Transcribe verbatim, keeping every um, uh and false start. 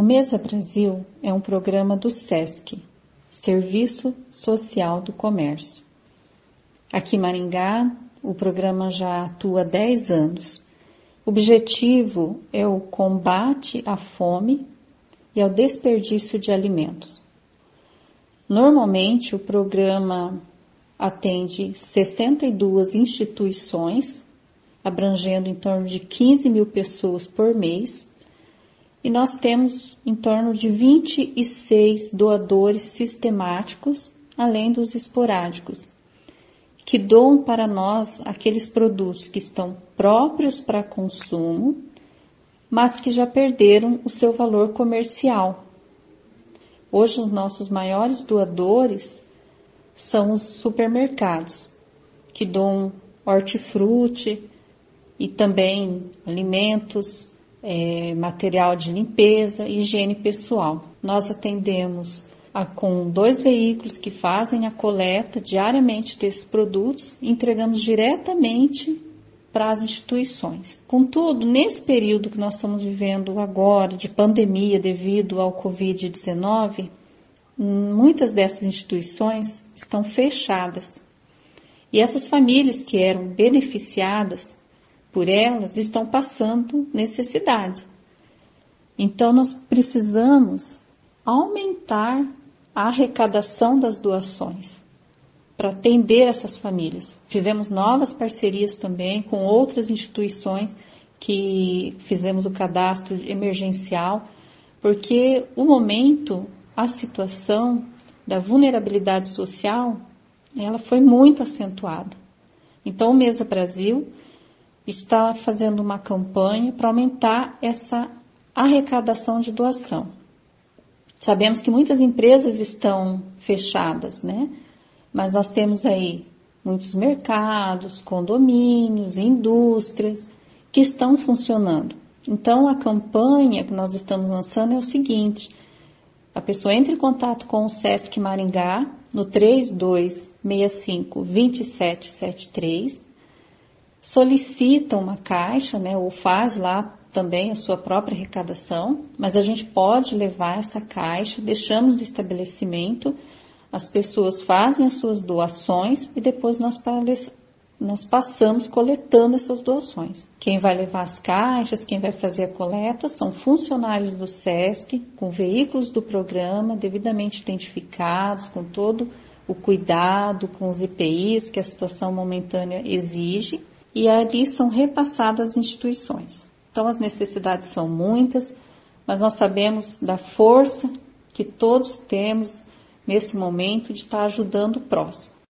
Mesa Brasil é um programa do SESC, Serviço Social do Comércio. Aqui em Maringá, o programa já atua há dez anos. O objetivo é o combate à fome e ao desperdício de alimentos. Normalmente, o programa atende sessenta e duas instituições, abrangendo em torno de quinze mil pessoas por mês, e nós temos em torno de vinte e seis doadores sistemáticos, além dos esporádicos, que doam para nós aqueles produtos que estão próprios para consumo, mas que já perderam o seu valor comercial. Hoje, os nossos maiores doadores são os supermercados, que doam hortifruti e também alimentos, é, material de limpeza e higiene pessoal. Nós atendemos a, com dois veículos que fazem a coleta diariamente desses produtos e entregamos diretamente para as instituições. Contudo, nesse período que nós estamos vivendo agora, de pandemia devido ao covid dezenove, muitas dessas instituições estão fechadas. E essas famílias que eram beneficiadas por elas estão passando necessidade. Então, nós precisamos aumentar a arrecadação das doações para atender essas famílias. Fizemos novas parcerias também com outras instituições que fizemos o cadastro emergencial, porque o momento, a situação da vulnerabilidade social, ela foi muito acentuada. Então, o Mesa Brasil está fazendo uma campanha para aumentar essa arrecadação de doação. Sabemos que muitas empresas estão fechadas, né? Mas nós temos aí muitos mercados, condomínios, indústrias que estão funcionando. Então, a campanha que nós estamos lançando é o seguinte: a pessoa entra em contato com o SESC Maringá no três dois seis cinco, dois sete sete três, solicita uma caixa, né, ou faz lá também a sua própria arrecadação, mas a gente pode levar essa caixa, deixamos no estabelecimento, as pessoas fazem as suas doações e depois nós, nós passamos coletando essas doações. Quem vai levar as caixas, quem vai fazer a coleta são funcionários do SESC, com veículos do programa devidamente identificados, com todo o cuidado, com os I P Is que a situação momentânea exige, e ali são repassadas as instituições. Então, as necessidades são muitas, mas nós sabemos da força que todos temos nesse momento de estar ajudando o próximo.